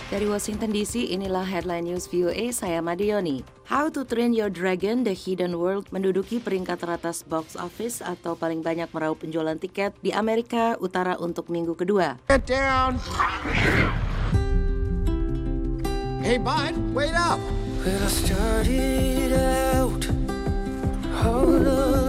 Dari Washington DC, inilah Headline News VOA, saya Madioni. How to Train Your Dragon: The Hidden World menduduki peringkat teratas box office atau paling banyak meraup penjualan tiket di Amerika Utara untuk minggu kedua. Get down! Hey, bud, wait up! Well, I started out all alone.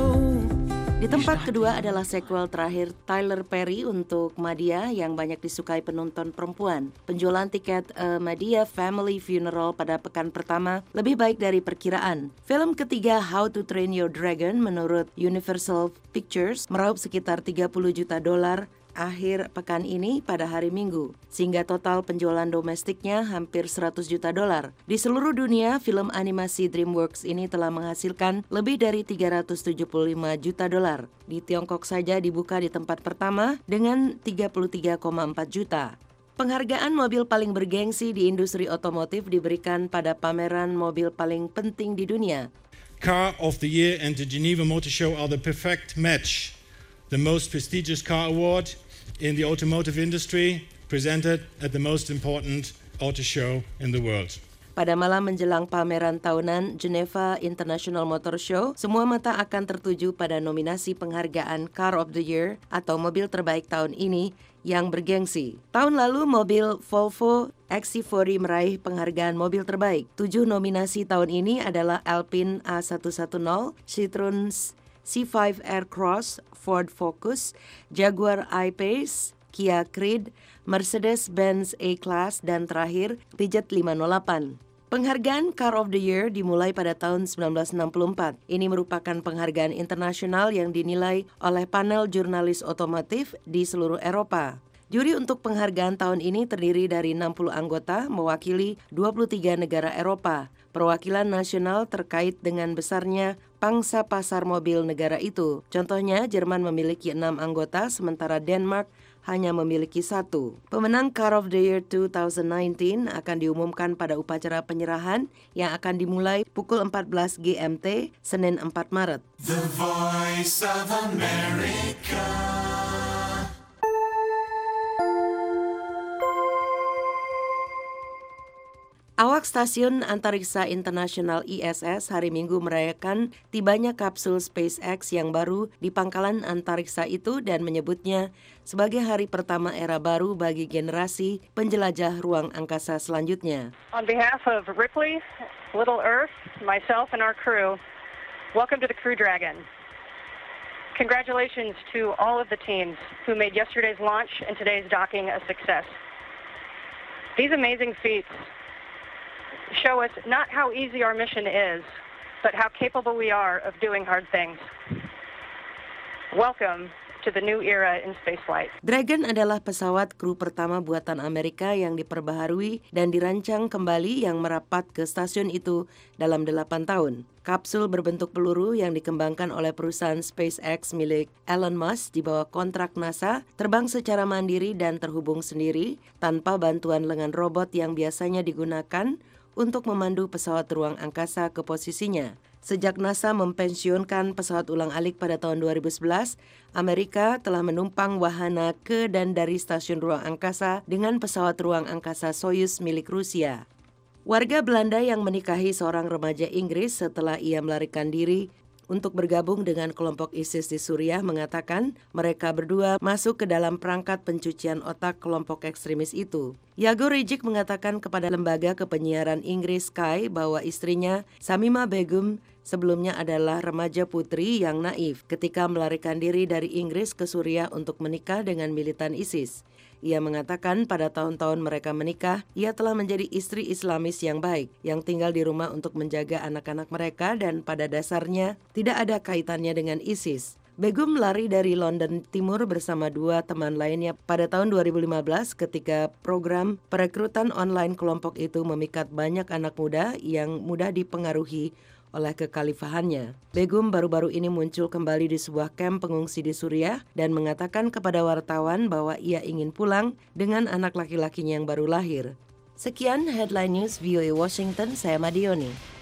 Di tempat kedua adalah sequel terakhir Tyler Perry untuk Madea yang banyak disukai penonton perempuan. Penjualan tiket Madea Family Funeral pada pekan pertama lebih baik dari perkiraan. Film ketiga How to Train Your Dragon menurut Universal Pictures meraup sekitar $30 juta akhir pekan ini pada hari Minggu, sehingga total penjualan domestiknya hampir $100 juta. Di seluruh dunia, film animasi DreamWorks ini telah menghasilkan lebih dari $375 juta. Di Tiongkok saja dibuka di tempat pertama dengan 33,4 juta. Penghargaan mobil paling bergengsi di industri otomotif diberikan pada pameran mobil paling penting di dunia. Car of the Year and the Geneva Motor Show are the perfect match. The most prestigious car award in the automotive industry, presented at the most important auto show in the world. Pada malam menjelang pameran tahunan Geneva International Motor Show, semua mata akan tertuju pada nominasi penghargaan Car of the Year atau mobil terbaik tahun ini yang bergengsi. Tahun lalu mobil Volvo XC40 meraih penghargaan mobil terbaik. 7 nominasi tahun ini adalah Alpine A110, Citroen C5 Aircross, Ford Focus, Jaguar I-Pace, Kia Ceed, Mercedes-Benz A-Class, dan terakhir Peugeot 508. Penghargaan Car of the Year dimulai pada tahun 1964. Ini merupakan penghargaan internasional yang dinilai oleh panel jurnalis otomotif di seluruh Eropa. Juri untuk penghargaan tahun ini terdiri dari 60 anggota mewakili 23 negara Eropa. Perwakilan nasional terkait dengan besarnya pangsa pasar mobil negara itu. Contohnya, Jerman memiliki 6 anggota, sementara Denmark hanya memiliki 1. Pemenang Car of the Year 2019 akan diumumkan pada upacara penyerahan yang akan dimulai pukul 14 GMT, Senin 4 Maret. The Voice of America. Awak Stasiun Antariksa Internasional ISS hari Minggu merayakan tibanya kapsul SpaceX yang baru di pangkalan antariksa itu dan menyebutnya sebagai hari pertama era baru bagi generasi penjelajah ruang angkasa selanjutnya. On behalf of Ripley, Little Earth, myself and our crew, welcome to the Crew Dragon. Congratulations to all of the teams who made yesterday's launch and today's docking a success. These amazing feats show us not how easy our mission is, but how capable we are of doing hard things. Welcome to the new era in spaceflight. Dragon adalah pesawat kru pertama buatan Amerika yang diperbaharui dan dirancang kembali yang merapat ke stasiun itu dalam 8 tahun. Kapsul berbentuk peluru yang dikembangkan oleh perusahaan SpaceX milik Elon Musk di bawah kontrak NASA terbang secara mandiri dan terhubung sendiri tanpa bantuan lengan robot yang biasanya digunakan untuk memandu pesawat ruang angkasa ke posisinya. Sejak NASA mempensiunkan pesawat ulang-alik pada tahun 2011, Amerika telah menumpang wahana ke dan dari stasiun ruang angkasa dengan pesawat ruang angkasa Soyuz milik Rusia. Warga Belanda yang menikahi seorang remaja Inggris setelah ia melarikan diri untuk bergabung dengan kelompok ISIS di Suriah mengatakan mereka berdua masuk ke dalam perangkat pencucian otak kelompok ekstremis itu. Yago Rijic mengatakan kepada lembaga kepenyiaran Inggris Sky bahwa istrinya, Samima Begum, sebelumnya adalah remaja putri yang naif ketika melarikan diri dari Inggris ke Suriah untuk menikah dengan militan ISIS. Ia mengatakan pada tahun-tahun mereka menikah, ia telah menjadi istri Islamis yang baik, yang tinggal di rumah untuk menjaga anak-anak mereka dan pada dasarnya tidak ada kaitannya dengan ISIS. Begum lari dari London Timur bersama 2 teman lainnya pada tahun 2015 ketika program perekrutan online kelompok itu memikat banyak anak muda yang mudah dipengaruhi oleh kekhalifahannya. Begum baru-baru ini muncul kembali di sebuah kamp pengungsi di Suriah dan mengatakan kepada wartawan bahwa ia ingin pulang dengan anak laki-lakinya yang baru lahir. Sekian Headline News VOA Washington, saya Madioni.